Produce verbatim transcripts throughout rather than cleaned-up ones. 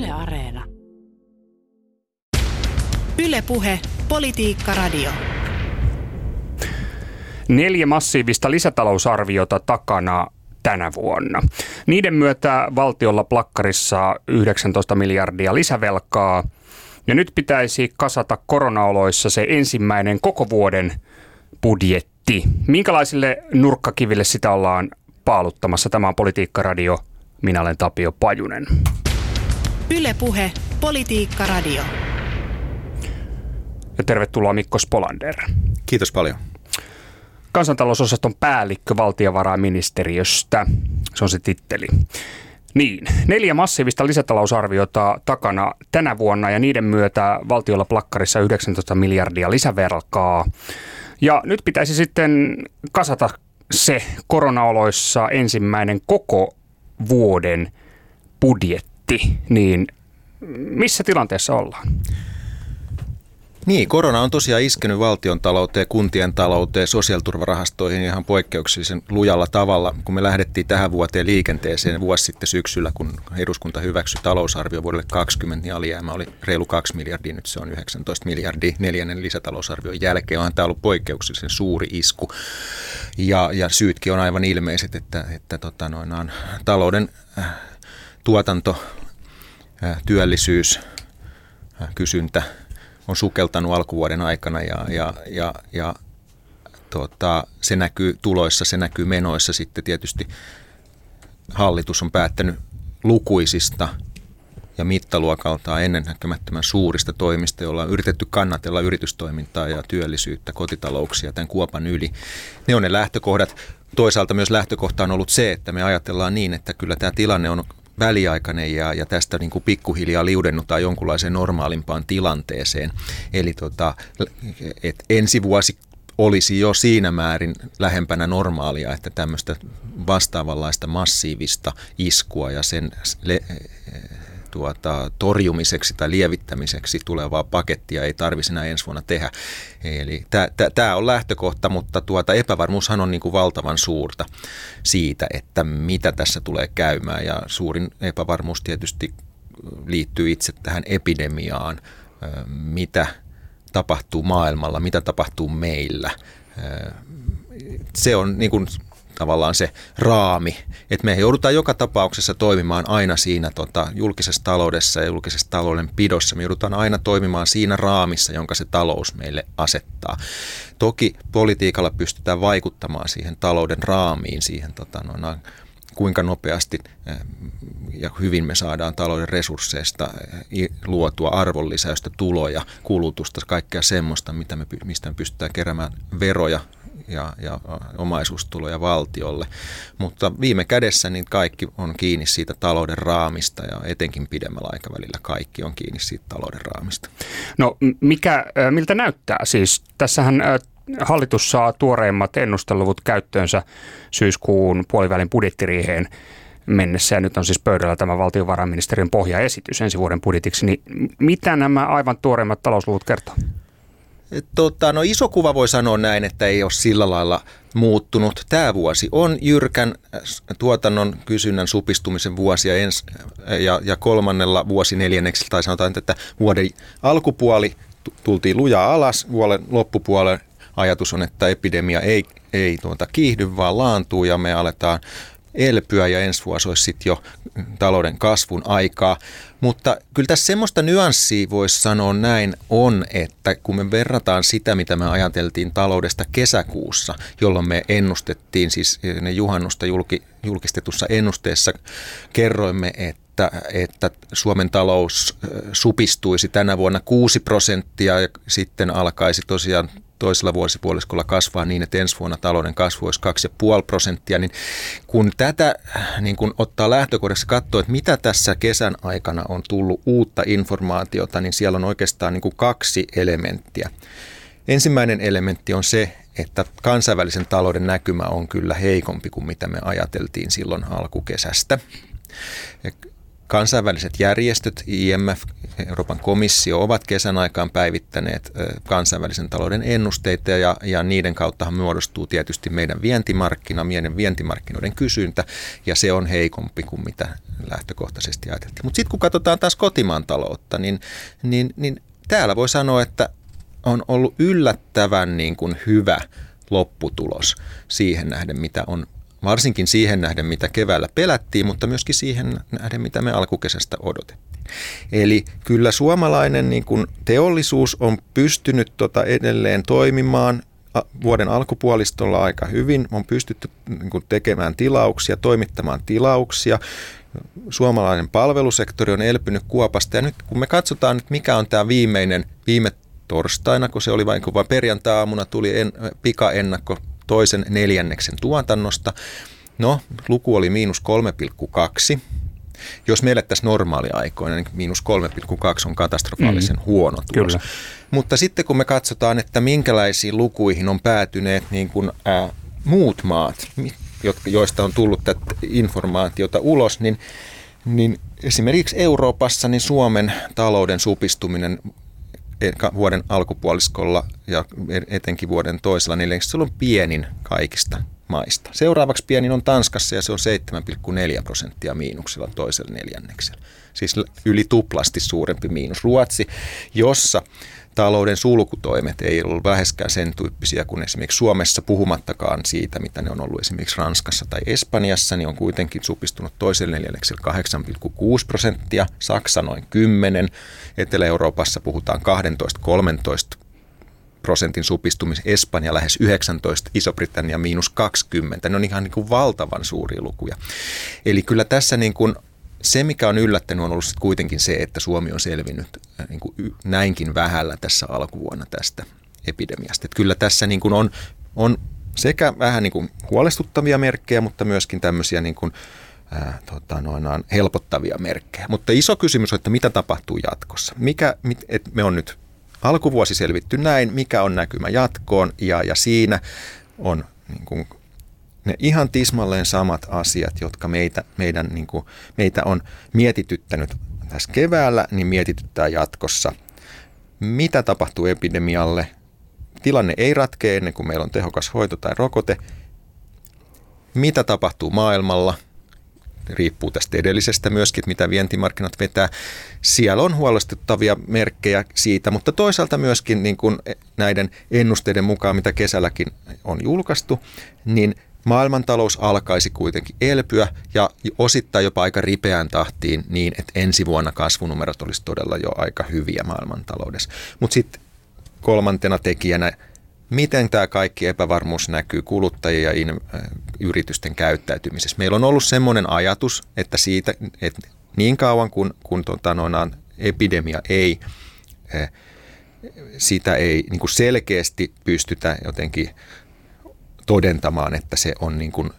Yle Areena. Yle Puhe, Politiikka Radio. Neljä massiivista lisätalousarviota takana tänä vuonna. Niiden myötä valtiolla plakkarissa yhdeksäntoista miljardia lisävelkaa. Ja nyt pitäisi kasata koronaoloissa se ensimmäinen koko vuoden budjetti. Minkälaisille nurkkakiville sitä ollaan paaluttamassa? Tämä on Politiikka Radio. Minä olen Tapio Pajunen. Yle Puhe, Politiikka Radio. Ja tervetuloa Mikko Spolander. Kiitos paljon. Kansantalousosaston päällikkö valtiovarainministeriöstä. Se on se titteli. Niin, neljä massiivista lisätalousarviota takana tänä vuonna ja niiden myötä valtiolla plakkarissa yhdeksäntoista miljardia lisävelkaa. Ja nyt pitäisi sitten kasata se koronaoloissa ensimmäinen koko vuoden budjetti. Niin missä tilanteessa ollaan? Niin, korona on tosiaan iskenyt valtion talouteen, kuntien talouteen, sosiaaliturvarahastoihin ihan poikkeuksellisen lujalla tavalla. Kun me lähdettiin tähän vuoteen liikenteeseen vuosi sitten syksyllä, kun eduskunta hyväksyi talousarvio vuodelle kaksikymmentä, niin alijäämä oli reilu kaksi miljardia, nyt se on yhdeksäntoista miljardia neljännen lisätalousarvion jälkeen. Onhan tämä ollut poikkeuksellisen suuri isku ja, ja syytkin on aivan ilmeiset, että, että tota noin, on talouden äh, tuotanto, äh, työllisyys, äh, kysyntä on sukeltanut alkuvuoden aikana ja, ja, ja, ja tota, se näkyy tuloissa, se näkyy menoissa. Sitten tietysti hallitus on päättänyt lukuisista ja mittaluokaltaan ennennäkemättömän suurista toimista, joilla on yritetty kannatella yritystoimintaa ja työllisyyttä, kotitalouksia tämän kuopan yli. Ne on ne lähtökohdat. Toisaalta myös lähtökohta on ollut se, että me ajatellaan niin, että kyllä tämä tilanne on väliaikainen ja, ja tästä niin kuin pikkuhiljaa liudennutaan jonkunlaiseen normaalimpaan tilanteeseen. Eli tota, et ensi vuosi olisi jo siinä määrin lähempänä normaalia, että tämmöistä vastaavanlaista massiivista iskua ja sen le, tuota, torjumiseksi tai lievittämiseksi tulevaa pakettia ei tarvitsisi enää ensi vuonna tehdä. Eli tämä on lähtökohta, mutta tuota, epävarmuushan on niin kuin valtavan suurta siitä, että mitä tässä tulee käymään. Ja suurin epävarmuus tietysti liittyy itse tähän epidemiaan, mitä tapahtuu maailmalla, mitä tapahtuu meillä. Se on niin kuin tavallaan se raami, että me joudutaan joka tapauksessa toimimaan aina siinä tota, julkisessa taloudessa ja julkisessa taloudenpidossa. Me joudutaan aina toimimaan siinä raamissa, jonka se talous meille asettaa. Toki politiikalla pystytään vaikuttamaan siihen talouden raamiin, siihen tota, noina, kuinka nopeasti ja hyvin me saadaan talouden resursseista luotua arvonlisäystä, tuloja, kulutusta, kaikkea semmoista, mitä me, mistä me pystytään keräämään veroja ja, ja omaisuustuloja valtiolle. Mutta viime kädessä niin kaikki on kiinni siitä talouden raamista ja etenkin pidemmällä aikavälillä kaikki on kiinni siitä talouden raamista. No mikä, miltä näyttää siis? Tässähän hallitus saa tuoreimmat ennusteluvut käyttöönsä syyskuun puolivälin budjettiriiheen mennessä, ja nyt on siis pöydällä tämä valtiovarainministeriön pohjaesitys ensi vuoden budjetiksi, niin mitä nämä aivan tuoreimmat talousluvut kertoo? Tota, no iso kuva voi sanoa näin, että ei ole sillä lailla muuttunut. Tämä vuosi on jyrkän tuotannon kysynnän supistumisen vuosi ja, ens, ja, ja kolmannella vuosineljänneksellä, tai sanotaan, että vuoden alkupuoli tultiin lujaa alas, vuoden loppupuolen ajatus on, että epidemia ei, ei tuota kiihdy, vaan laantuu ja me aletaan elpyä ja ensi vuosi olisi sitten jo talouden kasvun aikaa. Mutta kyllä tässä semmoista nyanssia voisi sanoa näin on, että kun me verrataan sitä, mitä me ajateltiin taloudesta kesäkuussa, jolloin me ennustettiin, siis ne juhannusta julki, julkistetussa ennusteessa kerroimme, että, että Suomen talous supistuisi tänä vuonna kuusi prosenttia ja sitten alkaisi tosiaan toisella vuosipuoliskolla kasvaa niin, että ensi vuonna talouden kasvu olisi kaksi pilkku viisi prosenttia, niin kun tätä niin kun ottaa lähtökohdassa katsoa, että mitä tässä kesän aikana on tullut uutta informaatiota, niin siellä on oikeastaan niin kuin kaksi elementtiä. Ensimmäinen elementti on se, että kansainvälisen talouden näkymä on kyllä heikompi kuin mitä me ajateltiin silloin alkukesästä. Kansainväliset järjestöt, I M F Euroopan komissio ovat kesän aikaan päivittäneet kansainvälisen talouden ennusteita ja, ja niiden kauttahan muodostuu tietysti meidän vientimarkkina, meidän vientimarkkinoiden kysyntä ja se on heikompi kuin mitä lähtökohtaisesti ajateltiin. Mutta sitten kun katsotaan taas kotimaan taloutta, niin, niin, niin täällä voi sanoa, että on ollut yllättävän niin kuin hyvä lopputulos siihen nähden, mitä on, varsinkin siihen nähden, mitä keväällä pelättiin, mutta myöskin siihen nähden, mitä me alkukesästä odotettiin. Eli kyllä suomalainen niin kuin teollisuus on pystynyt tota edelleen toimimaan vuoden alkupuolistolla aika hyvin. On pystytty niin kuin tekemään tilauksia, toimittamaan tilauksia. Suomalainen palvelusektori on elpynyt kuopasta. Ja nyt kun me katsotaan, nyt mikä on tämä viimeinen, viime torstaina, kun se oli vain kun perjantai-aamuna tuli en, pikaennakko toisen neljänneksen tuotannosta. No, luku oli miinus kolme pilkku kaksi. Jos me elettäisiin normaaliaikoina, niin miinus kolme pilkku kaksi on katastrofaalisen mm, huono tulos. Kyllä. Mutta sitten kun me katsotaan, että minkälaisiin lukuihin on päätyneet niin kuin, ää, muut maat, joista on tullut tätä informaatiota ulos, niin, niin esimerkiksi Euroopassa niin Suomen talouden supistuminen vuoden alkupuoliskolla ja etenkin vuoden toisella neljänneksellä on pienin kaikista maista. Seuraavaksi pienin on Tanskassa ja se on seitsemän pilkku neljä prosenttia miinuksella toisella neljänneksellä. Siis yli tuplasti suurempi miinus. Ruotsi, jossa talouden sulkutoimet ei ollut läheskään sen tyyppisiä kuin esimerkiksi Suomessa, puhumattakaan siitä, mitä ne on ollut esimerkiksi Ranskassa tai Espanjassa, niin on kuitenkin supistunut toisella neljänneksellä kahdeksan pilkku kuusi prosenttia, Saksa noin kymmenen, Etelä-Euroopassa puhutaan kaksitoista kolmetoista prosentin supistumis, Espanja lähes yhdeksäntoista, Iso-Britannia miinus kaksikymmentä. Ne on ihan niin kuin valtavan suuria lukuja. Eli kyllä tässä niin kuin se, mikä on yllättänyt, on ollut kuitenkin se, että Suomi on selvinnyt niin kuin näinkin vähällä tässä alkuvuonna tästä epidemiasta. Että kyllä tässä niin kuin on, on sekä vähän niin kuin huolestuttavia merkkejä, mutta myöskin tämmöisiä niin kuin, ää, tota, noinaan helpottavia merkkejä. Mutta iso kysymys on, että mitä tapahtuu jatkossa. Mikä, mit, et me on nyt alkuvuosi selvitty näin, mikä on näkymä jatkoon, ja, ja siinä on niin kuin ne ihan tismalleen samat asiat, jotka meitä, meidän, niin kuin, meitä on mietityttänyt tässä keväällä, niin mietityttää jatkossa. Mitä tapahtuu epidemialle? Tilanne ei ratkea ennen kuin meillä on tehokas hoito tai rokote. Mitä tapahtuu maailmalla? Riippuu tästä edellisestä myöskin, mitä vientimarkkinat vetää. Siellä on huolestuttavia merkkejä siitä, mutta toisaalta myöskin niin kuin näiden ennusteiden mukaan, mitä kesälläkin on julkaistu, niin maailmantalous alkaisi kuitenkin elpyä ja osittain jopa aika ripeään tahtiin niin, että ensi vuonna kasvunumerot olisi todella jo aika hyviä maailmantaloudessa. Mutta sitten kolmantena tekijänä, miten tämä kaikki epävarmuus näkyy kuluttajien ja in, äh, yritysten käyttäytymisessä. Meillä on ollut semmoinen ajatus, että siitä, että niin kauan kun, kun tota, noinaan, epidemia ei, äh, sitä ei niin kuin selkeästi pystytä jotenkin todentamaan, että se on niin, kuin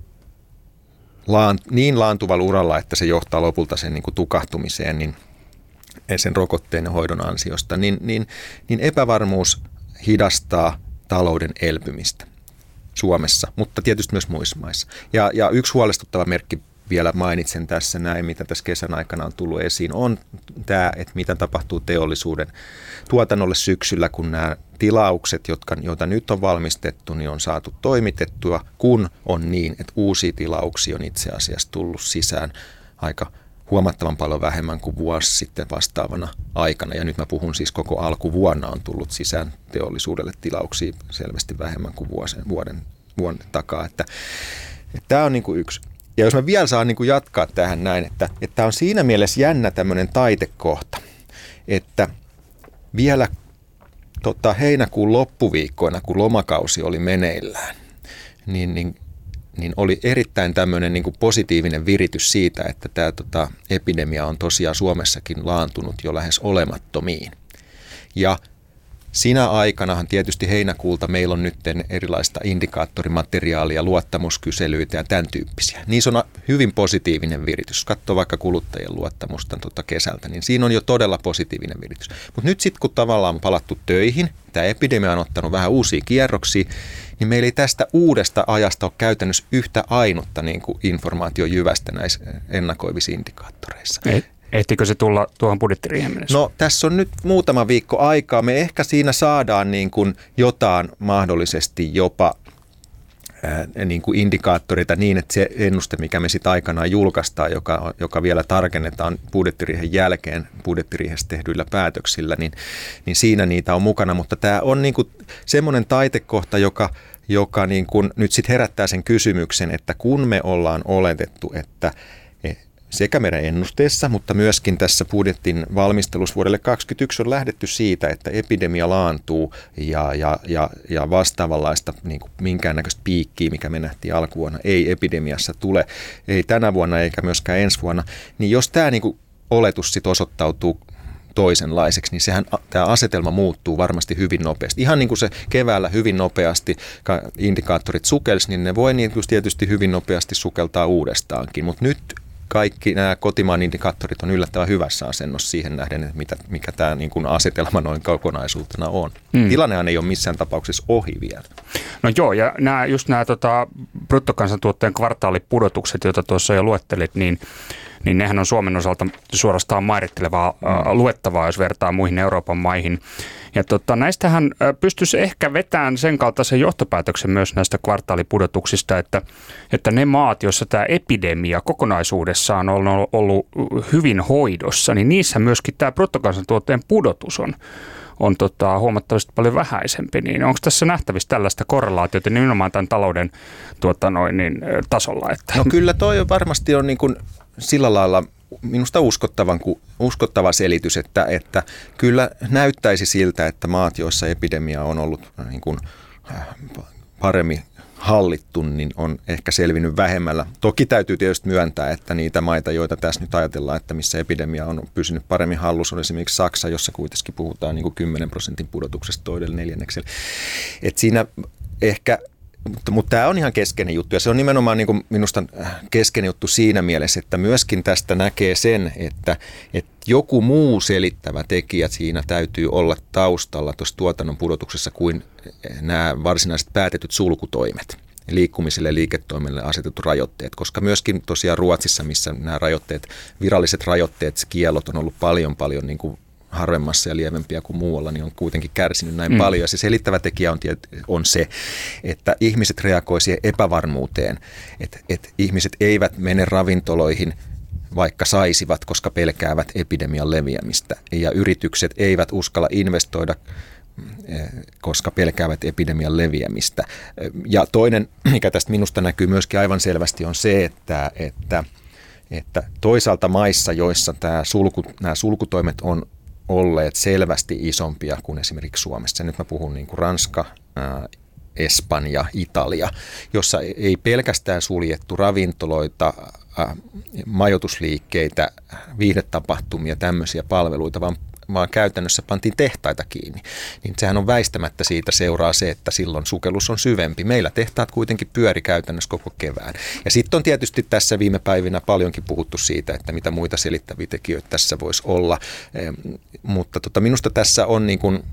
laan, niin laantuvalla uralla, että se johtaa lopulta sen niin kuin tukahtumiseen niin sen rokotteen ja hoidon ansiosta, niin, niin, niin epävarmuus hidastaa talouden elpymistä Suomessa, mutta tietysti myös muissa maissa. Ja, ja yksi huolestuttava merkki vielä mainitsen tässä näin, mitä tässä kesän aikana on tullut esiin, on tämä, että mitä tapahtuu teollisuuden tuotannolle syksyllä, kun nämä tilaukset, jotka, joita nyt on valmistettu, niin on saatu toimitettua, kun on niin, että uusia tilauksia on itse asiassa tullut sisään aika huomattavan paljon vähemmän kuin vuosi sitten vastaavana aikana. Ja nyt mä puhun siis koko alkuvuonna on tullut sisään teollisuudelle tilauksia selvästi vähemmän kuin vuoden, vuoden, vuoden takaa. Että, että tämä on niin kuin yksi. Ja jos mä vielä saan niin kuin jatkaa tähän näin, että tämä on siinä mielessä jännä tämmöinen taitekohta, että vielä tota, heinäkuun loppuviikkoina, kun lomakausi oli meneillään, niin, niin niin oli erittäin tämmöinen niin kuin positiivinen viritys siitä, että tämä tota, epidemia on tosiaan Suomessakin laantunut jo lähes olemattomiin. Ja sinä aikanahan tietysti heinäkuulta meillä on nyt erilaista indikaattorimateriaalia, luottamuskyselyitä ja tämän tyyppisiä. Niissä on hyvin positiivinen viritys. Jos katsoo vaikka kuluttajien luottamusta tota kesältä, niin siinä on jo todella positiivinen viritys. Mutta nyt sitten kun tavallaan on palattu töihin, tämä epidemia on ottanut vähän uusia kierroksia, niin meillä ei tästä uudesta ajasta ole käytännössä yhtä ainutta niin kuin informaatiojyvästä näissä ennakoivissa indikaattoreissa. Ei, Ehtikö se tulla tuohon budjettiriihen mennessä? No tässä on nyt muutama viikko aikaa. Me ehkä siinä saadaan niin kuin jotain mahdollisesti jopa ää, niin kuin indikaattoreita niin, että se ennuste, mikä me sitten aikanaan julkaistaan, joka, joka vielä tarkennetaan budjettiriihen jälkeen budjettiriihessä tehdyillä päätöksillä, niin, niin siinä niitä on mukana. Mutta tämä on niin kuin semmoinen taitekohta, joka, joka niin kuin nyt sitten herättää sen kysymyksen, että kun me ollaan oletettu, että sekä meidän ennusteessa, mutta myöskin tässä budjetin valmistelussa vuodelle kaksikymmentäyksi on lähdetty siitä, että epidemia laantuu ja, ja, ja, ja vastaavanlaista niin kuin minkäännäköistä piikkiä, mikä me nähtiin alkuvuonna, ei epidemiassa tule, ei tänä vuonna eikä myöskään ensi vuonna. Niin jos tämä niin kuin oletus sitten osoittautuu toisenlaiseksi, niin sehän tämä asetelma muuttuu varmasti hyvin nopeasti. Ihan niin kuin se keväällä hyvin nopeasti indikaattorit sukelsi, niin ne voi niin tietysti hyvin nopeasti sukeltaa uudestaankin, mutta nyt kaikki nämä kotimaan indikaattorit on yllättävän hyvässä asennossa siihen nähden, että mitä, mikä tämä niin kuin asetelma noin kokonaisuutena on. Mm. Tilannehan ei ole missään tapauksessa ohi vielä. No joo, ja nämä, just nämä tota, bruttokansantuotteen kvartaalipudotukset, joita tuossa jo luettelit, niin, niin nehän on Suomen osalta suorastaan mairittelevaa mm. luettavaa, jos vertaa muihin Euroopan maihin. Ja tota, näistähän pystyisi ehkä vetämään sen kaltaisen johtopäätöksen myös näistä kvartaalipudotuksista, että, että ne maat, joissa tämä epidemia kokonaisuudessaan on ollut hyvin hoidossa, niin niissä myöskin tämä bruttokansantuotteen pudotus on, on tota, huomattavasti paljon vähäisempi. Niin onko tässä nähtävissä tällaista korrelaatiota nimenomaan tämän talouden tuota, noin, niin, tasolla? Että... No kyllä toi varmasti on niin kuin sillä lailla minusta uskottavan, uskottava selitys, että, että kyllä näyttäisi siltä, että maat, joissa epidemia on ollut niin kuin paremmin hallittu, niin on ehkä selvinnyt vähemmällä. Toki täytyy tietysti myöntää, että niitä maita, joita tässä nyt ajatellaan, että missä epidemia on pysynyt paremmin hallussa, on esimerkiksi Saksa, jossa kuitenkin puhutaan niin kuin kymmenen prosentin pudotuksesta toidelle neljänneksellä. Et siinä ehkä... Mutta, mutta tämä on ihan keskeinen juttu ja se on nimenomaan niin kuin minusta keskeinen juttu siinä mielessä, että myöskin tästä näkee sen, että, että joku muu selittävä tekijä siinä täytyy olla taustalla tuossa tuotannon pudotuksessa kuin nämä varsinaiset päätetyt sulkutoimet, liikkumiselle ja liiketoimelle asetetut rajoitteet, koska myöskin tosiaan Ruotsissa, missä nämä rajoitteet, viralliset rajoitteet, kiellot on ollut paljon paljon niin kuin harvemmassa ja lievempiä kuin muualla, niin on kuitenkin kärsinyt näin mm. paljon. Ja se selittävä tekijä on, on se, että ihmiset reagoi siihen epävarmuuteen, että, että ihmiset eivät mene ravintoloihin, vaikka saisivat, koska pelkäävät epidemian leviämistä. Ja yritykset eivät uskalla investoida, koska pelkäävät epidemian leviämistä. Ja toinen, mikä tästä minusta näkyy myöskin aivan selvästi, on se, että, että, että toisaalta maissa, joissa tämä sulku, nämä sulkutoimet on olleet selvästi isompia kuin esimerkiksi Suomessa. Nyt mä puhun niin kuin Ranska, ää, Espanja, Italia, jossa ei pelkästään suljettu ravintoloita, ää, majoitusliikkeitä, viihdetapahtumia, tämmöisiä palveluita, vaan, vaan käytännössä pantiin tehtaita kiinni. Niin sehän on väistämättä siitä seuraa se, että silloin sukellus on syvempi. Meillä tehtaat kuitenkin pyöri käytännössä koko kevään. Ja sitten on tietysti tässä viime päivinä paljonkin puhuttu siitä, että mitä muita selittäviä tekijöitä tässä voisi olla. Eh, mutta tota, minusta tässä on niin kuin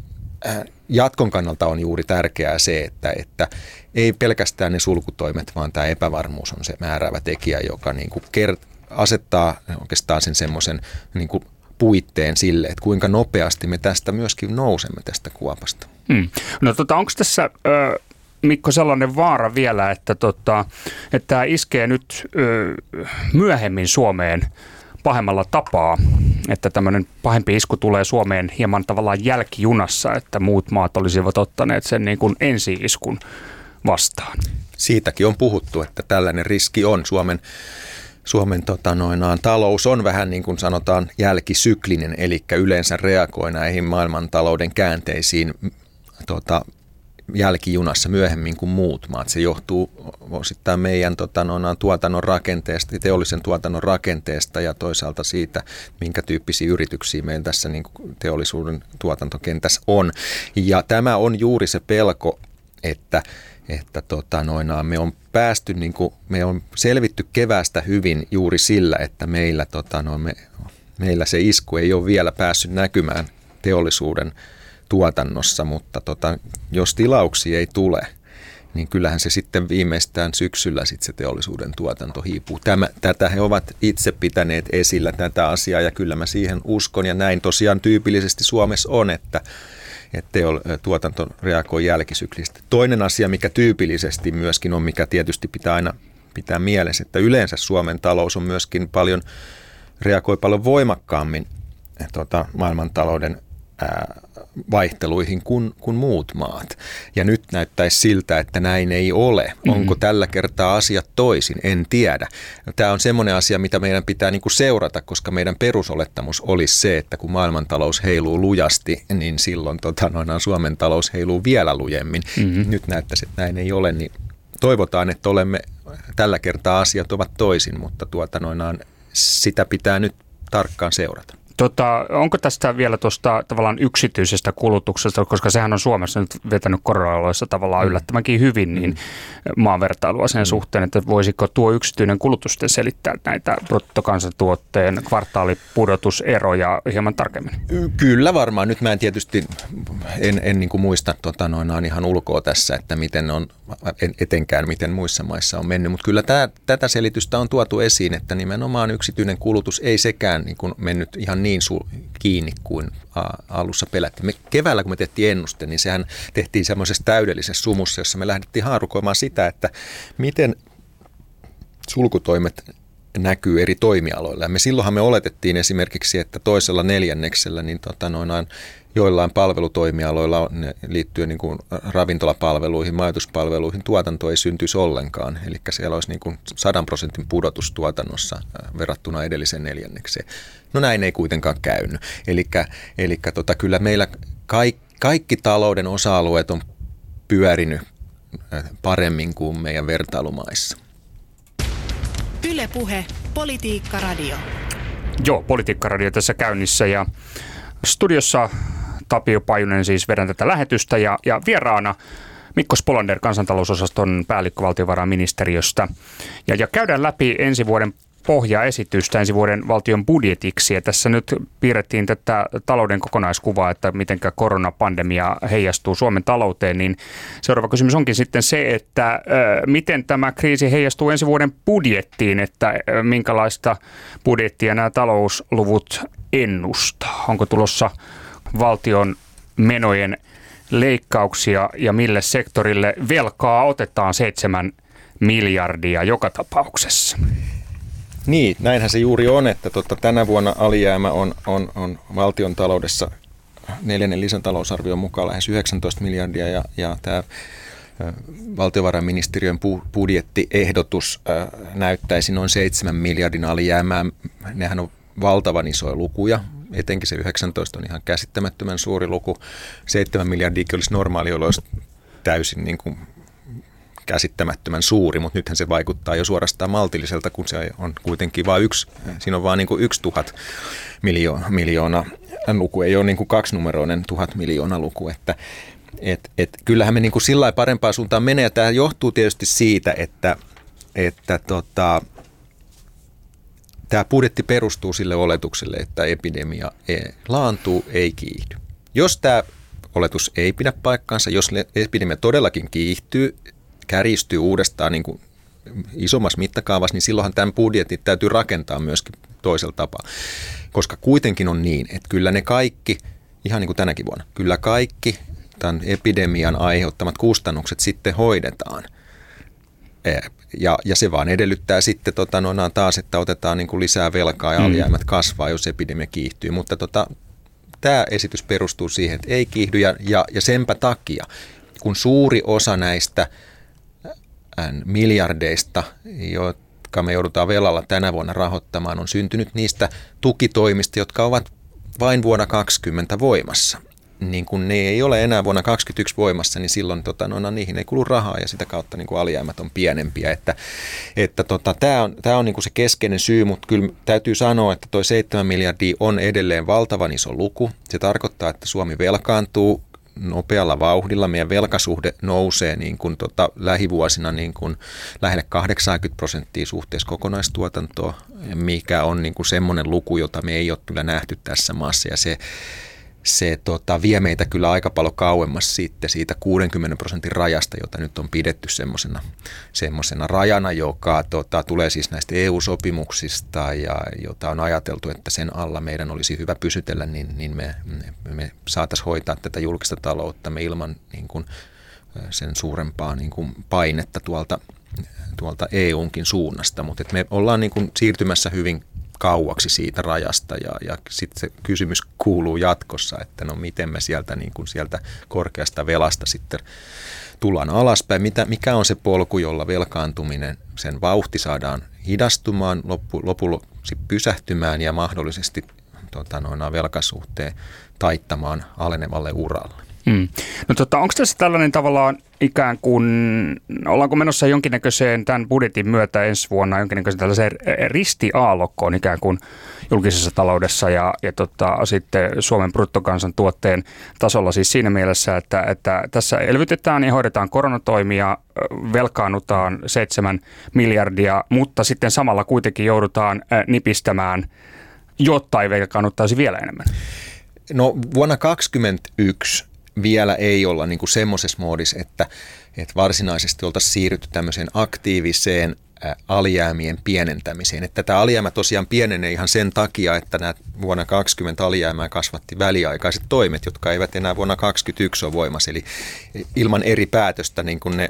jatkon kannalta on juuri tärkeää se, että, että ei pelkästään ne sulkutoimet, vaan tämä epävarmuus on se määräävä tekijä, joka niin kuin kert- asettaa oikeastaan sen semmoisen niin kuin puitteen sille, että kuinka nopeasti me tästä myöskin nousemme tästä kuopasta. Hmm. No tota, onko tässä, ö, Mikko, sellainen vaara vielä, että, tota, että tämä iskee nyt ö, myöhemmin Suomeen pahemmalla tapaa, että tämmöinen pahempi isku tulee Suomeen hieman tavallaan jälkijunassa, että muut maat olisivat ottaneet sen niin kuin ensi-iskun vastaan? Siitäkin on puhuttu, että tällainen riski on. Suomen, Suomen tota noinaan, talous on vähän niin kuin sanotaan jälkisyklinen, eli yleensä reagoi näihin maailmantalouden käänteisiin tota, jälkijunassa myöhemmin kuin muut maat. Se johtuu osittain meidän tota, noinaan, tuotannon rakenteesta, teollisen tuotannon rakenteesta ja toisaalta siitä, minkä tyyppisiä yrityksiä meillä tässä niin kuin teollisuuden tuotantokentässä on. Ja tämä on juuri se pelko, että, että tota, noinaan, me on päästy, niin kuin, me on selvitty keväästä hyvin juuri sillä, että meillä, tota, no, me, meillä se isku ei ole vielä päässyt näkymään teollisuuden tuotannossa, mutta tota, jos tilauksia ei tule niin kyllähän se sitten viimeistään syksyllä sit se teollisuuden tuotanto hiipuu. Tämä, tätä he ovat itse pitäneet esillä tätä asiaa ja kyllä mä siihen uskon ja näin tosiaan tyypillisesti Suomessa on, että, että tuotanto reagoi jälkisyklisesti. Toinen asia, mikä tyypillisesti myöskin on, mikä tietysti pitää aina pitää mielessä, että yleensä Suomen talous on myöskin paljon, reagoi paljon voimakkaammin tuota, maailmantalouden ää, vaihteluihin kuin, kuin muut maat. Ja nyt näyttäisi siltä, että näin ei ole. Onko tällä kertaa asiat toisin? En tiedä. Tämä on semmoinen asia, mitä meidän pitää niin kuin seurata, koska meidän perusolettamus olisi se, että kun maailmantalous heiluu lujasti, niin silloin tota, noinaan Suomen talous heiluu vielä lujemmin. Mm-hmm. Nyt näyttäisi, että näin ei ole, niin toivotaan, että olemme tällä kertaa asiat ovat toisin, mutta tuota noinaan sitä pitää nyt tarkkaan seurata. Tota, onko tästä vielä tuosta tavallaan yksityisestä kulutuksesta, koska sehän on Suomessa nyt vetänyt korona-oloissa tavallaan yllättävänkin hyvin, niin maanvertailua sen suhteen, että voisiko tuo yksityinen kulutus selittää näitä bruttokansantuotteen kvartaalipudotuseroja hieman tarkemmin? Kyllä varmaan. Nyt mä en tietysti en, en niin kuin muista tota noin ihan ulkoa tässä, että miten on, etenkään miten muissa maissa on mennyt, mutta kyllä tää, tätä selitystä on tuotu esiin, että nimenomaan yksityinen kulutus ei sekään niin kuin mennyt ihan niin su- kiinni kuin a, alussa pelättiin. Me keväällä, kun me tehtiin ennuste, niin sehän tehtiin semmoisessa täydellisessä sumussa, jossa me lähdettiin haarukoimaan sitä, että miten sulkutoimet näkyy eri toimialoilla. Ja me silloinhan me oletettiin esimerkiksi, että toisella neljänneksellä niin tota noinaan joillain palvelutoimialoilla liittyen niin kuin ravintolapalveluihin, majoituspalveluihin tuotanto ei syntyisi ollenkaan. Eli siellä olisi niin kuin sadan prosentin pudotus tuotannossa verrattuna edelliseen neljännekseen. No näin ei kuitenkaan käynyt. Eli tota, kyllä meillä kaikki, kaikki talouden osa-alueet on pyörinyt paremmin kuin meidän vertailumaissa. Yle Puhe, Politiikka Radio. Joo, Politiikka Radio tässä käynnissä ja studiossa Tapio Pajunen siis vedän tätä lähetystä ja, ja vieraana Mikko Spolander, kansantalousosaston päällikkö valtiovarainministeriöstä. Ja, ja käydään läpi ensi vuoden pohjaesitystä ensi vuoden valtion budjetiksi. Ja tässä nyt piirrettiin tätä talouden kokonaiskuvaa, että miten koronapandemia heijastuu Suomen talouteen. Niin seuraava kysymys onkin sitten se, että äh, miten tämä kriisi heijastuu ensi vuoden budjettiin, että äh, minkälaista budjettia nämä talousluvut ennustaa. Onko tulossa valtion menojen leikkauksia ja mille sektorille velkaa otetaan seitsemän miljardia joka tapauksessa? Niin, näinhän se juuri on, että tota, tänä vuonna alijäämä on, on, on valtion taloudessa neljännen lisätalousarvion mukaan lähes yhdeksäntoista miljardia ja, ja tämä valtiovarainministeriön budjettiehdotus äh, näyttäisi noin seitsemän miljardin alijäämää. Nehän on valtavan isoja lukuja, etenkin se yhdeksäntoista on ihan käsittämättömän suuri luku. seitsemän miljardiakin olisi normaali, jolloin olisi täysin niin kuin käsittämättömän suuri, mutta nythän se vaikuttaa jo suorastaan maltilliselta, kun se on kuitenkin vain yksi, siinä on vain niin kuin yksi tuhat miljoona, miljoona luku, ei ole niin kuin kaksinumeroinen tuhat miljoona luku, että et, et, kyllähän me niin kuin sillä lailla parempaan suuntaan menee, ja tämä johtuu tietysti siitä, että, että tota, tämä budjetti perustuu sille oletukselle, että epidemia laantuu, ei kiihdy. Jos tämä oletus ei pidä paikkaansa, jos epidemia todellakin kiihtyy, kärjistyy uudestaan niin kuin isommassa mittakaavassa, niin silloinhan tämän budjetin täytyy rakentaa myöskin toisella tapaa. Koska kuitenkin on niin, että kyllä ne kaikki, ihan niin kuin tänäkin vuonna, kyllä kaikki tämän epidemian aiheuttamat kustannukset sitten hoidetaan. Ja, ja se vaan edellyttää sitten tota, no, taas, että otetaan niin kuin lisää velkaa ja alijäämät kasvaa, jos epidemia kiihtyy. Mutta tota, tämä esitys perustuu siihen, että ei kiihdy ja, ja, ja senpä takia, kun suuri osa näistä miljardeista, jotka me joudutaan velalla tänä vuonna rahoittamaan, on syntynyt niistä tukitoimista, jotka ovat vain vuonna kaksikymmentä voimassa. Niin kun ne ei ole enää vuonna kaksikymmentäyksi voimassa, niin silloin tota, no, no, niihin ei kulu rahaa ja sitä kautta niin kuin alijäämät on pienempiä. Että, että tota, tämä on, tää on niin kuin se keskeinen syy, mutta kyllä täytyy sanoa, että tuo seitsemän miljardia on edelleen valtavan iso luku. Se tarkoittaa, että Suomi velkaantuu nopealla vauhdilla. Meidän velkasuhde nousee niin kuin, tota, lähivuosina niin kuin lähelle kahdeksankymmentä prosenttia suhteessa kokonaistuotantoa, mikä on niin kuin semmoinen luku, jota me ei ole kyllä nähty tässä maassa. Ja se se tota, vie meitä kyllä aika paljon kauemmas sitten siitä kuudenkymmenen prosentin rajasta, jota nyt on pidetty semmoisena semmoisena rajana, joka tota, tulee siis näistä E U-sopimuksista ja jota on ajateltu, että sen alla meidän olisi hyvä pysytellä, niin, niin me, me, me saataisiin hoitaa tätä julkista talouttamme ilman niin kuin, sen suurempaa niin kuin painetta tuolta, tuolta E U:nkin suunnasta, mutta me ollaan niin kuin siirtymässä hyvin kauaksi siitä rajasta ja, ja sitten se kysymys kuuluu jatkossa, että no miten me sieltä, niin kuin sieltä korkeasta velasta sitten tullaan alaspäin, mitä, mikä on se polku, jolla velkaantuminen, sen vauhti saadaan hidastumaan, loppu, lopuksi pysähtymään ja mahdollisesti tota, noina velkasuhteen taittamaan alenevalle uralle. Hmm. No tota, onko tässä tällainen tavallaan ikään kuin, ollaanko menossa jonkinnäköiseen tämän budjetin myötä ensi vuonna jonkinnäköiseen tällaiseen ristiaallokkoon ikään kuin julkisessa taloudessa ja, ja tota, sitten Suomen bruttokansantuotteen tasolla siis siinä mielessä, että, että tässä elvytetään ja hoidetaan koronatoimia, velkaannutaan seitsemän miljardia, mutta sitten samalla kuitenkin joudutaan nipistämään, jotta ei velkaannuttaisi vielä enemmän. No vuonna kaksikymmentäyksi vielä ei olla niin kuin semmoisessa moodissa, että, että varsinaisesti oltaisiin siirrytty tämmöiseen aktiiviseen ä, alijäämien pienentämiseen. Että tämä alijäämä tosiaan pienenee ihan sen takia, että nämä vuonna kaksikymmentä alijäämää kasvatti väliaikaiset toimet, jotka eivät enää vuonna kaksikymmentäyksi ole voimassa. Eli ilman eri päätöstä niin kuin ne,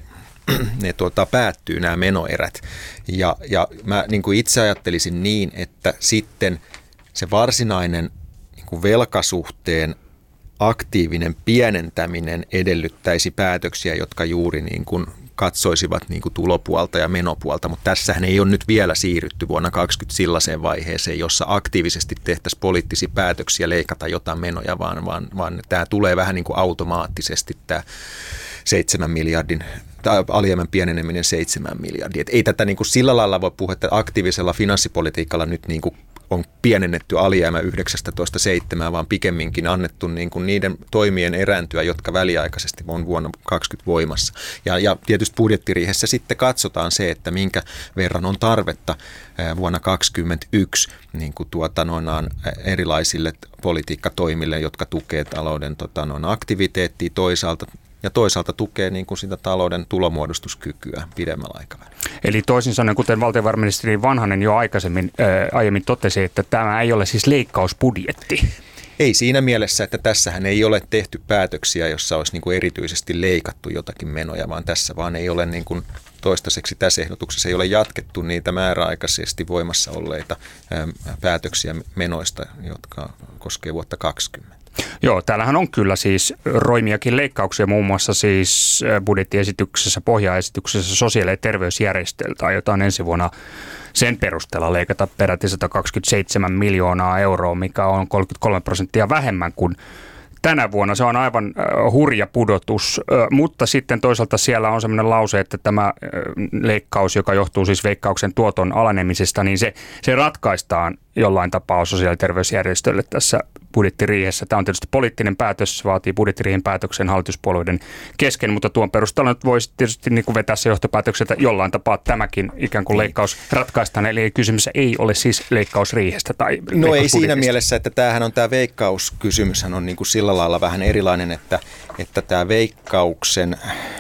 ne tuota, päättyy nämä menoerät. Ja, ja mä niin kuin itse ajattelisin niin, että sitten se varsinainen niin kuin velkasuhteen aktiivinen pienentäminen edellyttäisi päätöksiä, jotka juuri niin kuin katsoisivat niin kuin tulopuolta ja menopuolta, mutta tässähän ei ole nyt vielä siirrytty vuonna kaksikymmentä sellaiseen vaiheeseen, jossa aktiivisesti tehtäisiin poliittisia päätöksiä leikata jotain menoja, vaan, vaan, vaan tämä tulee vähän niin kuin automaattisesti tämä seitsemän miljardin tai alijäämän pieneneminen seitsemän miljardia. Et ei tätä niin kuin sillä lailla voi puhua, että aktiivisella finanssipolitiikalla nyt niin kuin on pienennetty alijäämä yhdeksästätoista seitsemään, vaan pikemminkin annettu niin kuin niiden toimien erääntyä, jotka väliaikaisesti on vuonna kaksikymmentä voimassa. Ja, ja tietysti budjettiriihessä sitten katsotaan se, että minkä verran on tarvetta vuonna kaksikymmentäyksi niin kuin tuota, noinaan erilaisille politiikkatoimille, jotka tukee talouden tota, noin aktiviteettia toisaalta, ja toisaalta tukee niin kuin sitä talouden tulomuodostuskykyä pidemmällä aikavälillä. Eli toisin sanoen, kuten valtiovarainministeri Vanhanen jo aikaisemmin ää, aiemmin totesi, että tämä ei ole siis leikkausbudjetti. Ei siinä mielessä, että tässähän ei ole tehty päätöksiä, jossa olisi niin kuin erityisesti leikattu jotakin menoja, vaan tässä vaan ei ole niin kuin toistaiseksi tässä ehdotuksessa ei ole jatkettu niitä määräaikaisesti voimassa olleita ää, päätöksiä menoista, jotka koskee vuotta kaksikymmentä. Joo, täällähän on kyllä siis roimiakin leikkauksia, muun muassa siis budjettiesityksessä, pohjaesityksessä sosiaali- ja terveysjärjestöiltä aiotaan ensi vuonna sen perusteella leikata peräti sata kaksikymmentäseitsemän miljoonaa euroa, mikä on kolmekymmentäkolme prosenttia vähemmän kuin tänä vuonna. Se on aivan hurja pudotus, mutta sitten toisaalta siellä on sellainen lause, että tämä leikkaus, joka johtuu siis Veikkauksen tuoton alenemisesta, niin se, se ratkaistaan jollain tapaa sosiaali- ja terveysjärjestöille tässä budjettiriihessä. Tämä on tietysti poliittinen päätös, vaatii budjettiriihen päätöksen hallituspuolueiden kesken, mutta tuon perusteella nyt voisi tietysti niin kuin vetää se johtopäätöksen, että jollain tapaa tämäkin ikään kuin leikkaus ratkaistaan. Eli kysymys ei ole siis leikkausriihestä tai No ei siinä mielessä, että tämähän on tämä veikkauskysymyshän on niin kuin sillä lailla vähän erilainen, että, että tämä Veikkauksen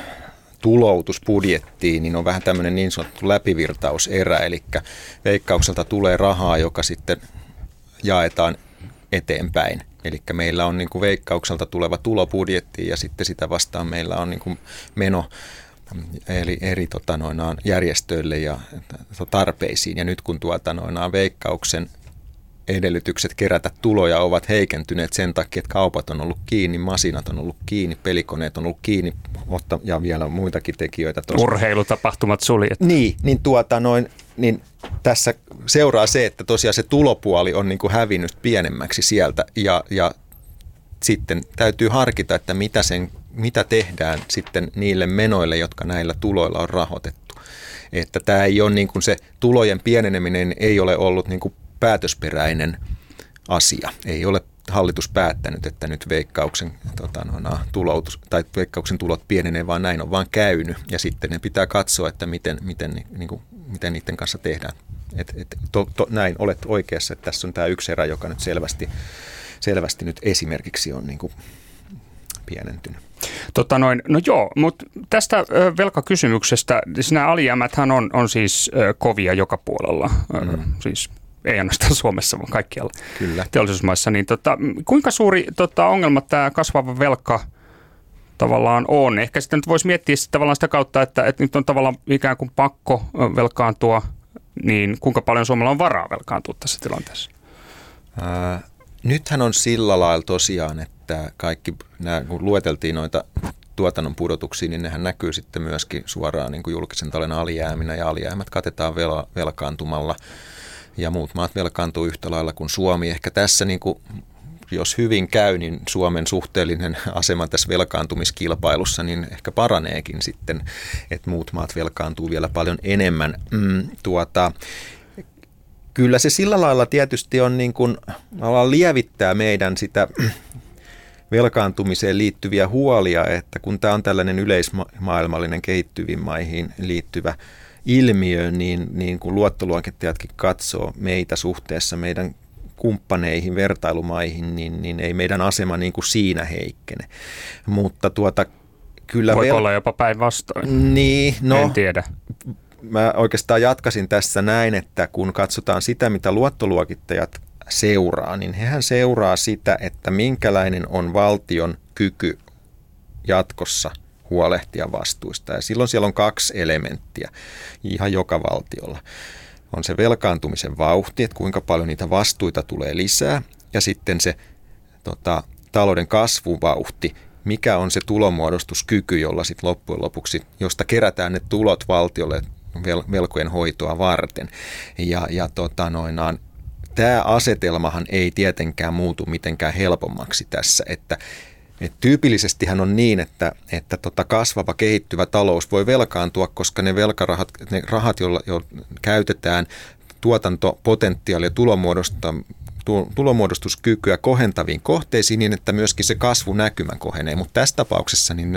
tuloutus budjettiin, niin on vähän tämmöinen niin sanottu läpivirtauserä, eli Veikkaukselta tulee rahaa, joka sitten jaetaan eteenpäin. Eli meillä on niin kuin Veikkaukselta tuleva tulobudjetti ja sitten sitä vastaan meillä on niin kuin meno eli eri tota, noinaan, järjestöille ja tarpeisiin. Ja nyt kun tuota, noinaan, Veikkauksen edellytykset kerätä tuloja ovat heikentyneet sen takia, että kaupat on ollut kiinni, masinat on ollut kiinni, pelikoneet on ollut kiinni ja vielä muitakin tekijöitä. Tossa. Urheilutapahtumat suljettu. Niin, niin, tuota, noin, niin tässä seuraa se, että tosiaan se tulopuoli on niin kuin hävinnyt pienemmäksi sieltä ja, ja sitten täytyy harkita, että mitä, sen, mitä tehdään sitten niille menoille, jotka näillä tuloilla on rahoitettu. Että tämä ei ole niin kuin se tulojen pieneneminen ei ole ollut niin kuin päätösperäinen asia. Ei ole hallitus päättänyt, että nyt Veikkauksen, tota, no, tuloutus, tai Veikkauksen tulot pienenee, vaan näin on vaan käynyt. Ja sitten ne pitää katsoa, että miten, miten, niin kuin, miten niiden kanssa tehdään. Et, et, to, to, näin olet oikeassa, että tässä on tämä yksi erä, joka nyt selvästi, selvästi nyt esimerkiksi on niin kuin pienentynyt. Tota noin, no joo, mutta tästä ö, velkakysymyksestä, siis nämä alijäämäthän on, on siis ö, kovia joka puolella, mm. siis ei ainoastaan Suomessa, vaan kaikkialla Kyllä. teollisuusmaissa. Niin tota, kuinka suuri tota, ongelma tämä kasvava velka tavallaan on? Ehkä sitten nyt voisi miettiä sitä, tavallaan sitä kautta, että, että nyt on tavallaan ikään kuin pakko velkaantua, niin kuinka paljon Suomella on varaa velkaantua tässä tilanteessa? Ää, nythän on sillä lailla tosiaan, että kaikki, nämä, kun lueteltiin noita tuotannon pudotuksia, niin nehän näkyy sitten myöskin suoraan niin kuin julkisen talouden alijääminä, ja alijäämät katetaan vel- velkaantumalla, ja muut maat velkaantuu yhtä lailla kuin Suomi. Ehkä tässä, niin kuin, jos hyvin käy, niin Suomen suhteellinen asema tässä velkaantumiskilpailussa niin ehkä paraneekin sitten, että muut maat velkaantuu vielä paljon enemmän. Mm, tuota, kyllä se sillä lailla tietysti on niin kuin, lievittää meidän sitä velkaantumiseen liittyviä huolia, että kun tämä on tällainen yleismaailmallinen kehittyviin maihin liittyvä ilmiö, niin, niin kun luottoluokittajatkin katsoo meitä suhteessa meidän kumppaneihin, vertailumaihin, niin, niin ei meidän asema niin kuin siinä heikkene. Mutta tuota, kyllä Voiko vel... olla jopa päinvastoin? Niin, no, en tiedä. Mä oikeastaan jatkasin tässä näin, että kun katsotaan sitä, mitä luottoluokittajat seuraa, niin hehän seuraa sitä, että minkälainen on valtion kyky jatkossa huolehtia vastuista. Ja silloin siellä on kaksi elementtiä ihan joka valtiolla. On se velkaantumisen vauhti, että kuinka paljon niitä vastuita tulee lisää, ja sitten se tota, talouden kasvuvauhti, mikä on se tulonmuodostuskyky, jolla sitten loppujen lopuksi, josta kerätään ne tulot valtiolle vel- velkojen hoitoa varten. Ja, ja tota noinaan, tämä asetelmahan ei tietenkään muutu mitenkään helpommaksi tässä, että et tyypillisestihän on niin, että, että tota kasvava, kehittyvä talous voi velkaantua, koska ne velkarahat, ne rahat, joilla jo käytetään tuotantopotentiaalia ja tulonmuodostuskykyä kohentaviin kohteisiin niin, että myöskin se kasvunäkymä kohenee. Mutta tässä tapauksessa niin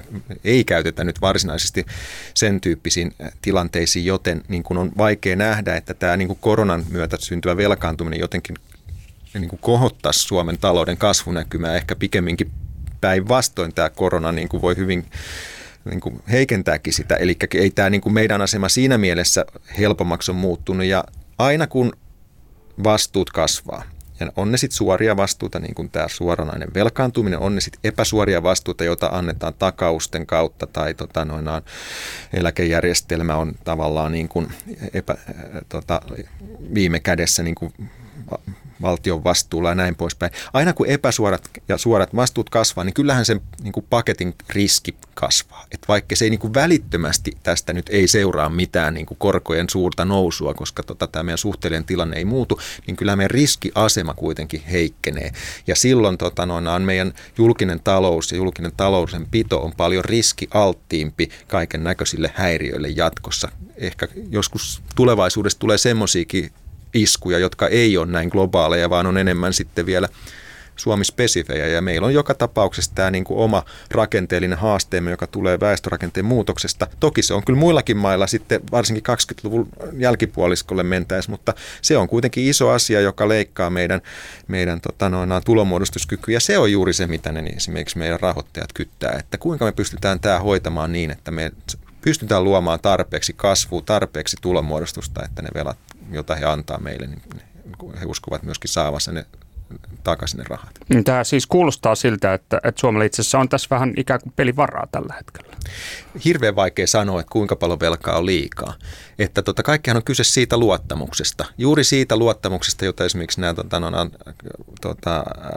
ei käytetä nyt varsinaisesti sen tyyppisiin tilanteisiin, joten niin kun on vaikea nähdä, että tämä niin kun koronan myötä syntyvä velkaantuminen jotenkin niin kun kohottaisi Suomen talouden kasvunäkymää, ehkä pikemminkin päinvastoin tämä korona niin kuin voi hyvin niin kuin heikentääkin sitä. Eli ei tämä niin kuin meidän asema siinä mielessä helpommaksi on muuttunut. Ja aina kun vastuut kasvaa, ja on ne sitten suoria vastuuta, niin kuin tämä suoranainen velkaantuminen, on ne sitten epäsuoria vastuuta, joita annetaan takausten kautta, tai tota, noinaan, eläkejärjestelmä on tavallaan niin kuin epä, tota, viime kädessä niin kuin valtion vastuulla ja näin poispäin. Aina kun epäsuorat ja suorat vastuut kasvaa, niin kyllähän sen niin kuin paketin riski kasvaa. Et vaikka se ei niin kuin välittömästi tästä nyt ei seuraa mitään niin kuin korkojen suurta nousua, koska tota, tämä meidän suhteellinen tilanne ei muutu, niin kyllä meidän riskiasema kuitenkin heikkenee. Ja silloin tota, noin, meidän julkinen talous ja julkinen talouden pito on paljon riskialttiimpi kaiken näköisille häiriöille jatkossa. Ehkä joskus tulevaisuudessa tulee semmoisiakin iskuja, jotka ei ole näin globaaleja, vaan on enemmän sitten vielä Suomi-spesifejä. Ja meillä on joka tapauksessa tämä niin kuin oma rakenteellinen haasteemme, joka tulee väestörakenteen muutoksesta. Toki se on kyllä muillakin mailla sitten varsinkin kaksikymmentäluvun jälkipuoliskolle mentäessä, mutta se on kuitenkin iso asia, joka leikkaa meidän, meidän tota noin, tulonmuodostuskykyä. Ja se on juuri se, mitä ne esimerkiksi meidän rahoittajat kyttää, että kuinka me pystytään tämä hoitamaan niin, että me pystytään luomaan tarpeeksi kasvua, tarpeeksi tulonmuodostusta, että ne velat, jota he antaa meille, niin he uskovat myöskin saavansa ne takaisin ne rahat. Tämä siis kuulostaa siltä, että, että Suomella itse asiassa on tässä vähän ikään kuin pelivaraa tällä hetkellä. Hirveän vaikea sanoa, että kuinka paljon velkaa on liikaa. Että tota, kaikkihan on kyse siitä luottamuksesta. Juuri siitä luottamuksesta, jota esimerkiksi nämä tota, no, tota,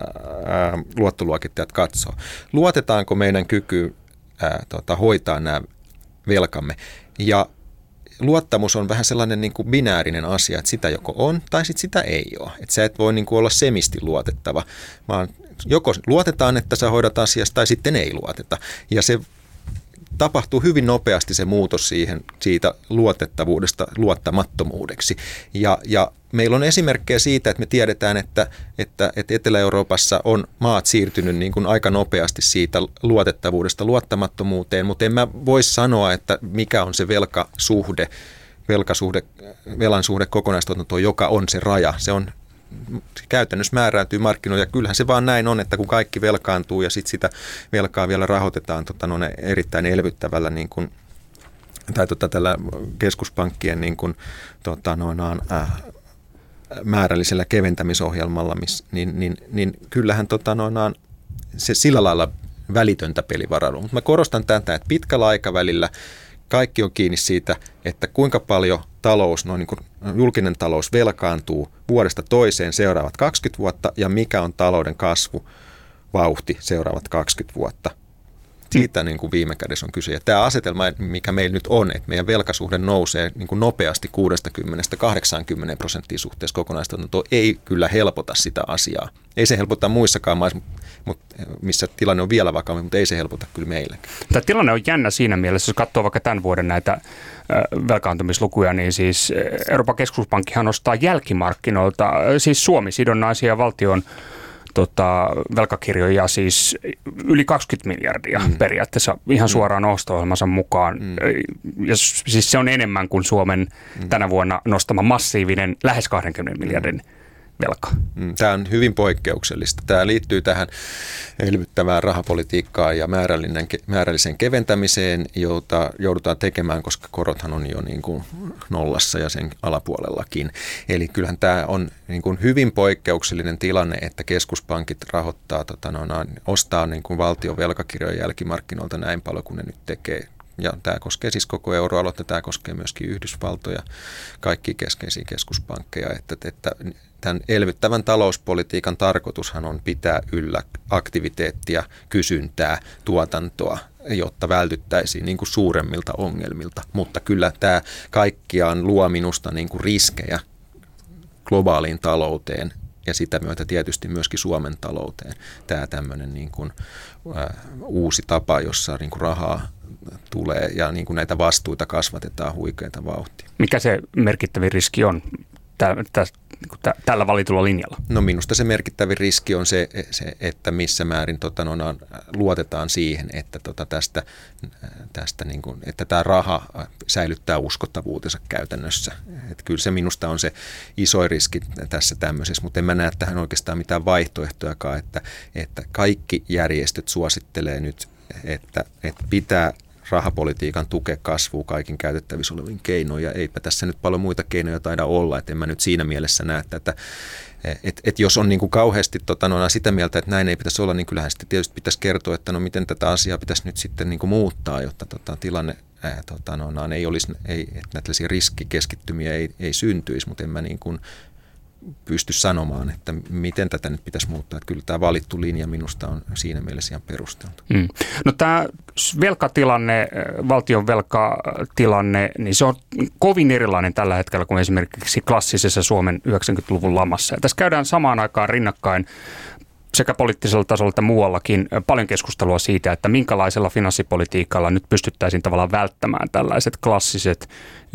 ää, luottoluokittajat katsoo. Luotetaanko meidän kyky ää, tota, hoitaa nämä velkamme? Ja luottamus on vähän sellainen niin kuin binäärinen asia, että sitä joko on tai sit sitä ei ole. Että sä et voi niin kuin olla semisti luotettava, vaan joko luotetaan, että sä hoidat asiasta tai sitten ei luoteta. Ja se tapahtuu hyvin nopeasti se muutos siihen, siitä luotettavuudesta luottamattomuudeksi. Ja, ja meillä on esimerkkejä siitä, että me tiedetään, että, että, että Etelä-Euroopassa on maat siirtynyt niin kuin aika nopeasti siitä luotettavuudesta luottamattomuuteen, mutta en mä voi sanoa, että mikä on se velkasuhde, velkasuhde velan suhde kokonaistuotantoon, joka on se raja. Se on käytännössä määräytyy markkinoilla. Ja kyllähän se vaan näin on, että kun kaikki velkaantuu ja sitten sitä velkaa vielä rahoitetaan tota, no, erittäin elvyttävällä niin kuin, tai tota, tällä keskuspankkien niin kuin, tota, noin, äh, määrällisellä keventämisohjelmalla, miss, niin, niin, niin kyllähän tota, noin, se sillä lailla välitöntä pelivaralua. Mutta mä korostan tätä, että pitkällä aikavälillä kaikki on kiinni siitä, että kuinka paljon talous, noin niin kuin julkinen talous velkaantuu vuodesta toiseen seuraavat kaksikymmentä vuotta ja mikä on talouden kasvuvauhti seuraavat kaksikymmentä vuotta. Siitä niin kuin viime kädessä on kyse. Ja tämä asetelma, mikä meillä nyt on, että meidän velkasuhde nousee niin kuin nopeasti kuudestakymmenestä kahdeksaankymmeneen prosenttiin suhteessa kokonaistuotantoon, ei kyllä helpota sitä asiaa. Ei se helpota muissakaan maissa, missä tilanne on vielä vakaampi, mutta ei se helpota kyllä meilläkin. Tämä tilanne on jännä siinä mielessä, jos katsoo vaikka tämän vuoden näitä velkaantumislukuja, niin siis Euroopan keskuspankkihan ostaa jälkimarkkinoilta, siis Suomi-sidonnaisia valtion Tota, velkakirjoja siis yli kaksikymmentä miljardia mm. periaatteessa ihan suoraan osto-ohjelmansa mukaan. Mm. Ja siis se on enemmän kuin Suomen mm. tänä vuonna nostama massiivinen lähes kaksikymmentä miljardin velka. Mm. Tämä on hyvin poikkeuksellista. Tämä liittyy tähän elvyttävään rahapolitiikkaan ja määrälliseen keventämiseen, jota joudutaan tekemään, koska korothan on jo niin kuin nollassa ja sen alapuolellakin. Eli kyllähän tämä on niin kuin hyvin poikkeuksellinen tilanne, että keskuspankit rahoittaa, tota, no, ostaa niin kuin valtion velkakirjoja jälkimarkkinoilta näin paljon kuin ne nyt tekee. Ja tämä koskee siis koko euroaluetta, tämä koskee myöskin Yhdysvaltoja, kaikkia keskeisiä keskuspankkeja, että, että tämän elvyttävän talouspolitiikan tarkoitushan on pitää yllä aktiviteettia, kysyntää, tuotantoa, jotta vältyttäisiin niin kuin suuremmilta ongelmilta. Mutta kyllä tämä kaikkiaan luo minusta niin kuin riskejä globaaliin talouteen ja sitä myötä tietysti myöskin Suomen talouteen. Tämä tämmöinen niin kuin, ä, uusi tapa, jossa niin kuin rahaa tulee ja niin kuin näitä vastuita kasvatetaan huikeita vauhtia. Mikä se merkittävin riski on tä, tä, tä, tällä valitulla linjalla? No minusta se merkittävin riski on se, se että missä määrin tota, no, luotetaan siihen, että tota, tästä, tästä niin kuin, että tämä raha säilyttää uskottavuutensa käytännössä. Et kyllä se minusta on se iso riski tässä tämmöisessä, mutta en mä näe tähän oikeastaan mitään vaihtoehtojakaan, että, että kaikki järjestöt suosittelee nyt, että, että pitää rahapolitiikan tukea kasvua kaikin käytettävissä olevin keinoin, ja eipä tässä nyt paljon muita keinoja taida olla, että en mä nyt siinä mielessä näe, että, että, että jos on niin kuin kauheasti tota, no, sitä mieltä, että näin ei pitäisi olla, niin kyllähän sitten tietysti pitäisi kertoa, että no miten tätä asiaa pitäisi nyt sitten niin kuin muuttaa, jotta tota, tilanne ää, tota, no, ei olisi, ei, että näitä riskikeskittymiä ei, ei syntyisi, mutta en mä niin kuin pysty sanomaan, että miten tätä nyt pitäisi muuttaa. Että kyllä tämä valittu linja minusta on siinä mielessä ihan perusteltu. Mm. No tämä velkatilanne, valtion velkatilanne, niin se on kovin erilainen tällä hetkellä kuin esimerkiksi klassisessa Suomen yhdeksänkymmentäluvun lamassa. Ja tässä käydään samaan aikaan rinnakkain sekä poliittisella tasolla että muuallakin paljon keskustelua siitä, että minkälaisella finanssipolitiikalla nyt pystyttäisiin tavallaan välttämään tällaiset klassiset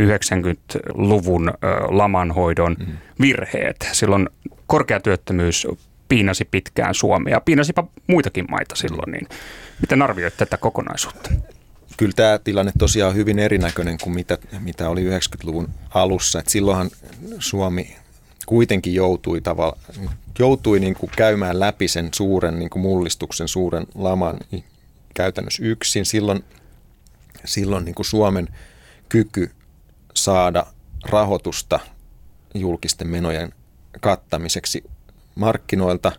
yhdeksänkymmentäluvun lamanhoidon mm. virheet. Silloin korkea työttömyys piinasi pitkään Suomea, piinasipa muitakin maita silloin. Niin miten arvioit tätä kokonaisuutta? Kyllä tämä tilanne tosiaan on hyvin erinäköinen kuin mitä, mitä oli yhdeksänkymmentäluvun alussa. Et silloinhan Suomi kuitenkin joutui, tavalla, joutui niin kuin käymään läpi sen suuren niin kuin mullistuksen, suuren laman käytännössä yksin. Silloin, silloin niin kuin Suomen kyky saada rahoitusta julkisten menojen kattamiseksi markkinoilta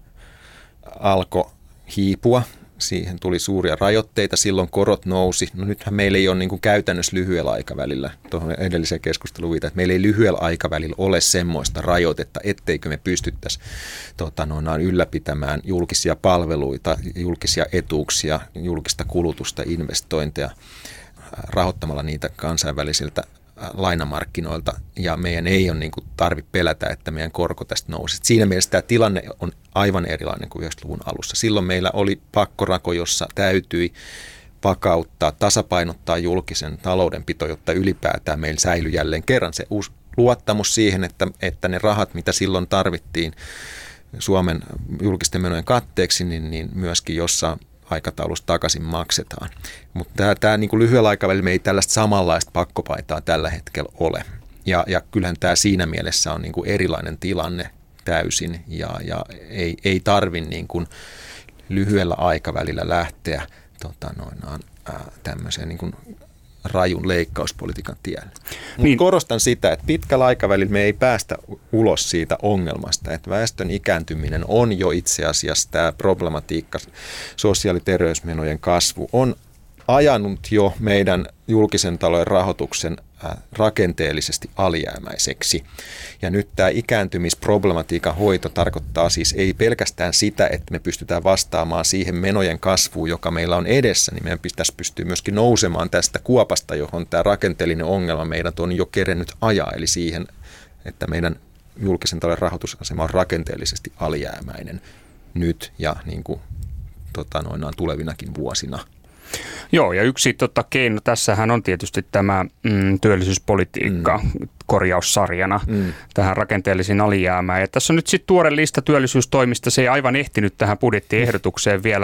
alkoi hiipua. Siihen tuli suuria rajoitteita, silloin korot nousi. No nythän meillä ei ole niin kuin käytännössä lyhyellä aikavälillä, tuohon edelliseen keskusteluun viitaan, että meillä ei lyhyellä aikavälillä ole semmoista rajoitetta, etteikö me pystyttäisi tota, no, ylläpitämään julkisia palveluita, julkisia etuuksia, julkista kulutusta, investointeja, rahoittamalla niitä kansainvälisiltä lainamarkkinoilta, ja meidän ei ole niin kuin tarvitse pelätä, että meidän korko tästä nousi. Siinä mielessä tämä tilanne on aivan erilainen kuin yhdeksänkymmentäluvun alussa. Silloin meillä oli pakkorako, jossa täytyi vakauttaa, tasapainottaa julkisen taloudenpito, jotta ylipäätään meillä säilyi jälleen kerran se uusi luottamus siihen, että, että ne rahat, mitä silloin tarvittiin Suomen julkisten menojen katteeksi, niin, niin myöskin jossain aikataulussa takaisin maksetaan. Mutta tämä, tämä niin kuin lyhyellä aikavälillä me ei tällaista samanlaista pakkopaitaa tällä hetkellä ole. Ja, ja kyllähän tämä siinä mielessä on niin kuin erilainen tilanne täysin ja, ja ei, ei tarvi niin kuin lyhyellä aikavälillä lähteä tota, noin, ää, tämmöiseen niin kuin rajun leikkauspolitiikan tielle. Niin. Korostan sitä, että pitkällä aikavälillä me ei päästä ulos siitä ongelmasta, että väestön ikääntyminen on jo itse asiassa tämä problematiikka, sosiaali- ja terveysmenojen kasvu on ajanut jo meidän julkisen talouden rahoituksen rakenteellisesti alijäämäiseksi. Ja nyt tämä ikääntymisproblematiikan hoito tarkoittaa siis ei pelkästään sitä, että me pystytään vastaamaan siihen menojen kasvuun, joka meillä on edessä, niin meidän pitäisi pystyä myöskin nousemaan tästä kuopasta, johon tämä rakenteellinen ongelma meidät on jo kerennyt ajaa, eli siihen, että meidän julkisen talouden rahoitusasema on rakenteellisesti alijäämäinen nyt ja niin kuin, tota, noinaan tulevinakin vuosina. Joo, ja yksi tota, keino tässähän on tietysti tämä mm, työllisyyspolitiikka mm. korjaussarjana mm. tähän rakenteellisiin alijäämään. Ja tässä on nyt sitten tuore lista työllisyystoimista, se ei aivan ehtinyt tähän budjettiehdotukseen vielä.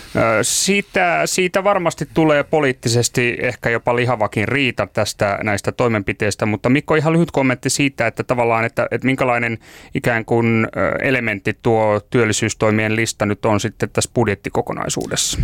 Siitä, siitä varmasti tulee poliittisesti ehkä jopa lihavakin riita tästä näistä toimenpiteistä, mutta Mikko, ihan lyhyt kommentti siitä, että tavallaan, että, että minkälainen ikään kuin elementti tuo työllisyystoimien lista nyt on sitten tässä budjettikokonaisuudessa?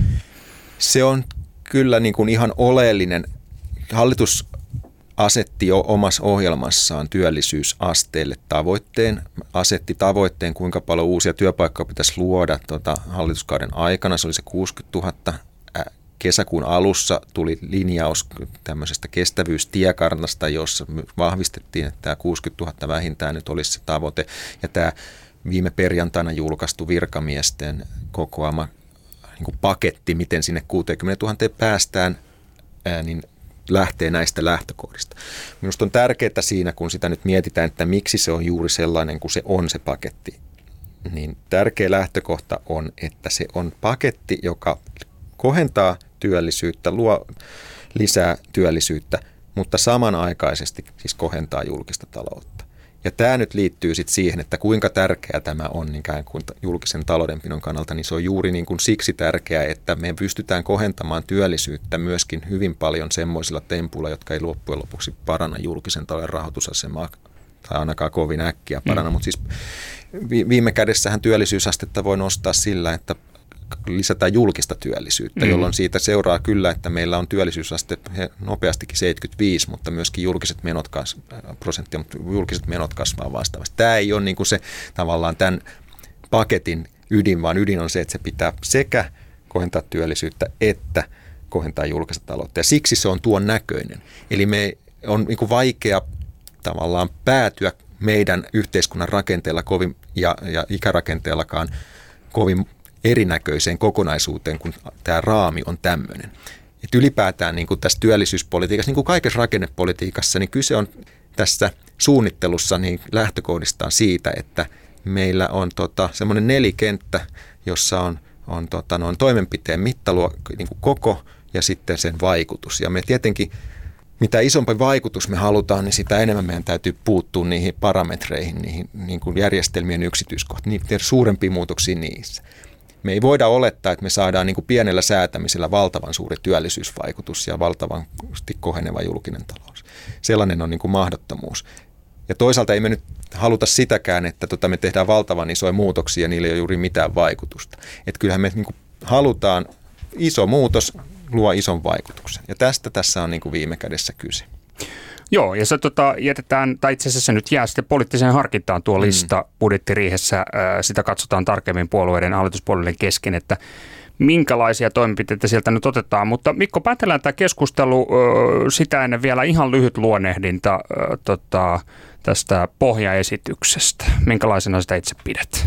Se on kyllä niin kuin ihan oleellinen. Hallitus asetti jo omassa ohjelmassaan työllisyysasteelle tavoitteen, asetti tavoitteen, kuinka paljon uusia työpaikkoja pitäisi luoda tuota, hallituskauden aikana. Se oli se kuusikymmentätuhatta. Kesäkuun alussa tuli linjaus tämmöisestä kestävyystiekartasta, jossa vahvistettiin, että tämä kuusikymmentätuhatta vähintään nyt olisi se tavoite. Ja tämä viime perjantaina julkaistu virkamiesten kokoama niin kuin paketti, miten sinne kuusikymmentätuhatta päästään, ää, niin lähtee näistä lähtökohdista. Minusta on tärkeää siinä, kun sitä nyt mietitään, että miksi se on juuri sellainen kuin se on se paketti, niin tärkeä lähtökohta on, että se on paketti, joka kohentaa työllisyyttä, luo lisää työllisyyttä, mutta samanaikaisesti siis kohentaa julkista taloutta. Ja tämä nyt liittyy sitten siihen, että kuinka tärkeää tämä on ikään kuin julkisen taloudenpidon kannalta, niin se on juuri niin kuin siksi tärkeää, että me pystytään kohentamaan työllisyyttä myöskin hyvin paljon semmoisilla tempuilla, jotka ei loppujen lopuksi paranna julkisen talouden rahoitusasemaa tai ainakaan kovin äkkiä paranna, mm. mutta siis viime kädessähän työllisyysastetta voi nostaa sillä, että lisätään julkista työllisyyttä, mm. jolloin siitä seuraa kyllä, että meillä on työllisyysaste nopeastikin seitsemänkymmentäviisi, mutta myöskin julkiset menot, kas, prosenttia, mutta julkiset menot kasvaa vastaavasti. Tämä ei ole niin kuin se tavallaan tämän paketin ydin, vaan ydin on se, että se pitää sekä kohentaa työllisyyttä että kohentaa julkista taloutta. Ja siksi se on tuon näköinen. Eli me on niin kuin vaikea tavallaan päätyä meidän yhteiskunnan rakenteella kovin, ja, ja ikärakenteellakaan kovin erinäköiseen kokonaisuuteen, kun tämä raami on tämmöinen. Et ylipäätään niin kuin tässä työllisyyspolitiikassa, niin kuin kaikessa rakennepolitiikassa, niin kyse on tässä suunnittelussa niin lähtökohdistaan siitä, että meillä on tota, semmoinen nelikenttä, jossa on, on tota, noin toimenpiteen mittaluokka, niin kuin koko ja sitten sen vaikutus. Ja me tietenkin, mitä isompi vaikutus me halutaan, niin sitä enemmän meidän täytyy puuttua niihin parametreihin, niihin niin kuin järjestelmien yksityiskohtiin, niin tehdä suurempia muutoksia niissä. Me ei voida olettaa, että me saadaan niin kuin pienellä säätämisellä valtavan suuri työllisyysvaikutus ja valtavasti koheneva julkinen talous. Sellainen on niin kuin mahdottomuus. Ja toisaalta ei me nyt haluta sitäkään, että tota me tehdään valtavan isoja muutoksia ja niillä ei ole juuri mitään vaikutusta. Että kyllähän me niin kuin halutaan iso muutos luo ison vaikutuksen. Ja tästä tässä on niin kuin viime kädessä kyse. Joo, ja se tota, jätetään, tai itse asiassa nyt jää sitten poliittiseen harkintaan tuo lista mm. budjettiriihessä. Sitä katsotaan tarkemmin puolueiden ja hallituspuolueiden kesken, että minkälaisia toimenpiteitä sieltä nyt otetaan. Mutta Mikko, päätellään tämä keskustelu sitä ennen vielä ihan lyhyt luonnehdinta tota, tästä pohjaesityksestä. Minkälaisena sitä itse pidät?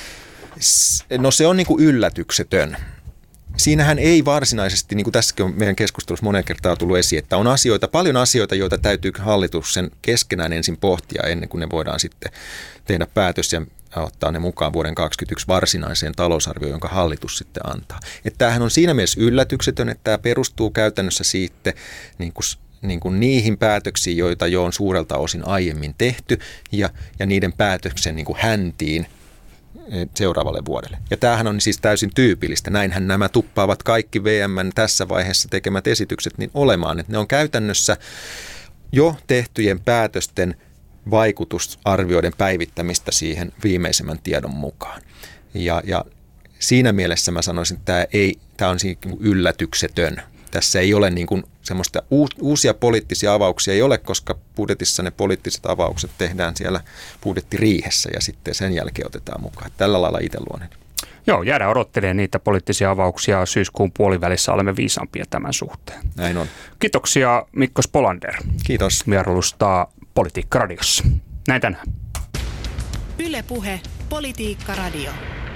No se on niin kuin yllätyksetön. Siinähän ei varsinaisesti, niin kuin tässäkin on meidän keskustelussa monen kertaa tullut esiin, että on asioita, paljon asioita, joita täytyy hallitus sen keskenään ensin pohtia ennen kuin ne voidaan sitten tehdä päätös ja ottaa ne mukaan vuoden kaksikymmentäyksi varsinaiseen talousarvioon, jonka hallitus sitten antaa. Että tämähän on siinä mielessä yllätyksetön, että tämä perustuu käytännössä siitä niin kuin niin kuin niihin päätöksiin, joita jo on suurelta osin aiemmin tehty ja, ja niiden päätöksen niin kuin häntiin seuraavalle vuodelle. Ja tämähän on siis täysin tyypillistä. Näinhän nämä tuppaavat kaikki V M:n tässä vaiheessa tekemät esitykset niin olemaan, että ne on käytännössä jo tehtyjen päätösten vaikutusarvioiden päivittämistä siihen viimeisimmän tiedon mukaan. Ja, ja siinä mielessä mä sanoisin, että tämä, ei, tämä on yllätyksetön. Tässä ei ole niin kuin semmoista uusia poliittisia avauksia, ei ole, koska budjetissa ne poliittiset avaukset tehdään siellä budjettiriihessä ja sitten sen jälkeen otetaan mukaan. Tällä lailla itse luonen. Joo, jäädään odottelemaan niitä poliittisia avauksia. Syyskuun puolivälissä olemme viisaampia tämän suhteen. Näin on. Kiitoksia Mikko Spolander. Kiitos. Vierailusta Politiikka Radiossa. Näin tänään. Yle Puhe, Politiikka Radio.